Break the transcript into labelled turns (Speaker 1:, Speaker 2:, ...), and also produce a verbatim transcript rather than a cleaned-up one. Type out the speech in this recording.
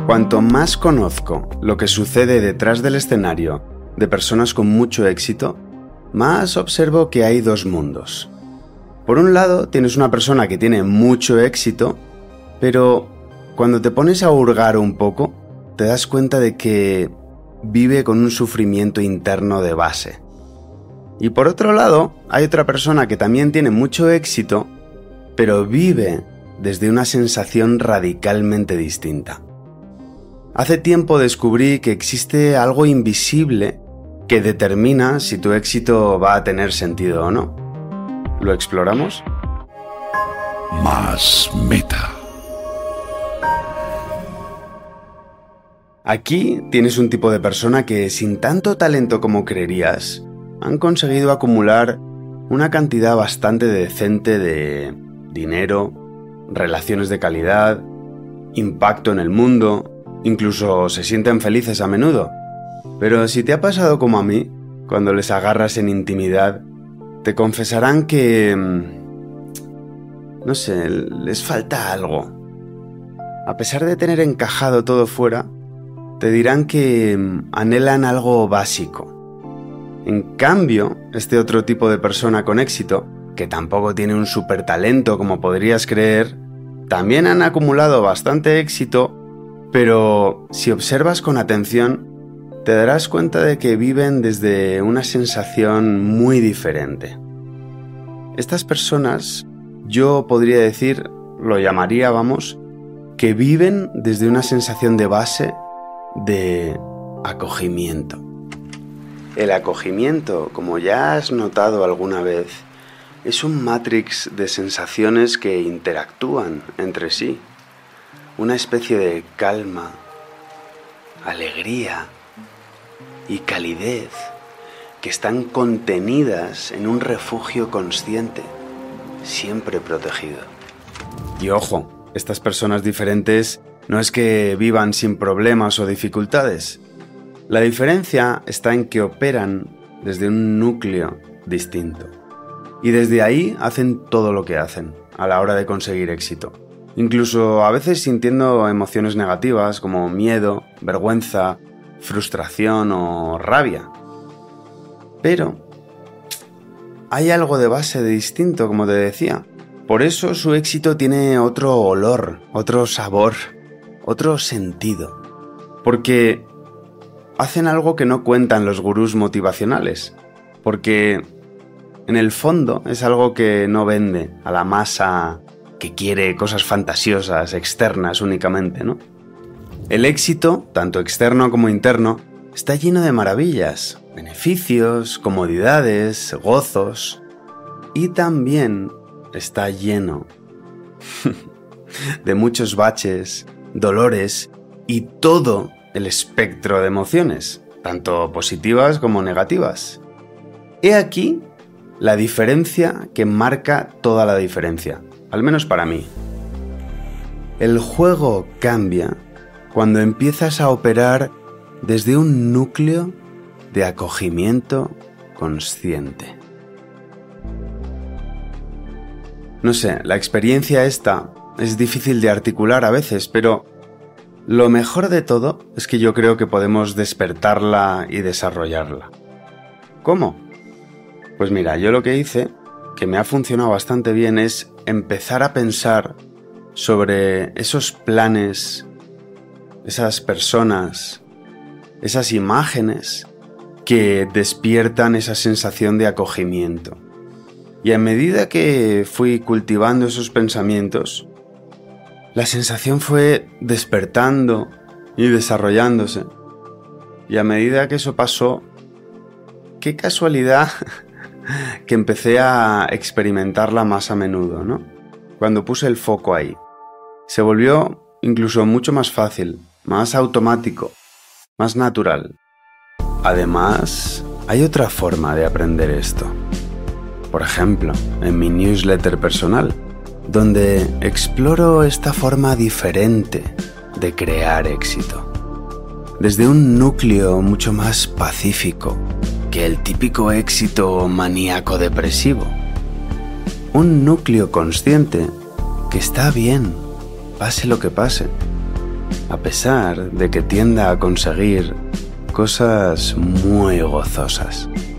Speaker 1: Cuanto más conozco lo que sucede detrás del escenario de personas con mucho éxito, más observo que hay dos mundos. Por un lado, tienes una persona que tiene mucho éxito, pero cuando te pones a hurgar un poco, te das cuenta de que vive con un sufrimiento interno de base. Y por otro lado, hay otra persona que también tiene mucho éxito, pero vive desde una sensación radicalmente distinta. Hace tiempo descubrí que existe algo invisible que determina si tu éxito va a tener sentido o no. ¿Lo exploramos?
Speaker 2: Más meta.
Speaker 1: Aquí tienes un tipo de persona que, sin tanto talento como creerías, han conseguido acumular una cantidad bastante decente de dinero, relaciones de calidad, impacto en el mundo, incluso se sienten felices a menudo. Pero si te ha pasado como a mí, cuando les agarras en intimidad, te confesarán que, no sé, les falta algo. A pesar de tener encajado todo fuera, te dirán que anhelan algo básico. En cambio, este otro tipo de persona con éxito, que tampoco tiene un súper talento como podrías creer, también han acumulado bastante éxito, pero si observas con atención, te darás cuenta de que viven desde una sensación muy diferente. Estas personas, yo podría decir, lo llamaría, vamos, que viven desde una sensación de base de acogimiento. El acogimiento, como ya has notado alguna vez, es un matrix de sensaciones que interactúan entre sí. Una especie de calma, alegría y calidez que están contenidas en un refugio consciente, siempre protegido. Y ojo, estas personas diferentes no es que vivan sin problemas o dificultades. La diferencia está en que operan desde un núcleo distinto. Y desde ahí hacen todo lo que hacen a la hora de conseguir éxito. Incluso a veces sintiendo emociones negativas como miedo, vergüenza, frustración o rabia. Pero hay algo de base de distinto, como te decía. Por eso su éxito tiene otro olor, otro sabor, otro sentido. Porque hacen algo que no cuentan los gurús motivacionales. Porque en el fondo es algo que no vende a la masa que quiere cosas fantasiosas, externas únicamente, ¿no? El éxito, tanto externo como interno, está lleno de maravillas, beneficios, comodidades, gozos, y también está lleno de muchos baches, dolores y todo el espectro de emociones, tanto positivas como negativas. He aquí la diferencia que marca toda la diferencia, al menos para mí. El juego cambia cuando empiezas a operar desde un núcleo de acogimiento consciente. No sé, la experiencia esta es difícil de articular a veces, pero lo mejor de todo es que yo creo que podemos despertarla y desarrollarla. ¿Cómo? Pues mira, yo lo que hice, que me ha funcionado bastante bien, es empezar a pensar sobre esos planes, esas personas, esas imágenes que despiertan esa sensación de acogimiento. Y a medida que fui cultivando esos pensamientos, la sensación fue despertando y desarrollándose. Y a medida que eso pasó, qué casualidad que empecé a experimentarla más a menudo, ¿no? Cuando puse el foco ahí. Se volvió incluso mucho más fácil, más automático, más natural. Además, hay otra forma de aprender esto. Por ejemplo, en mi newsletter personal, donde exploro esta forma diferente de crear éxito. Desde un núcleo mucho más pacífico que el típico éxito maníaco depresivo. Un núcleo consciente que está bien, pase lo que pase. a pesar de que tienda a conseguir cosas muy gozosas.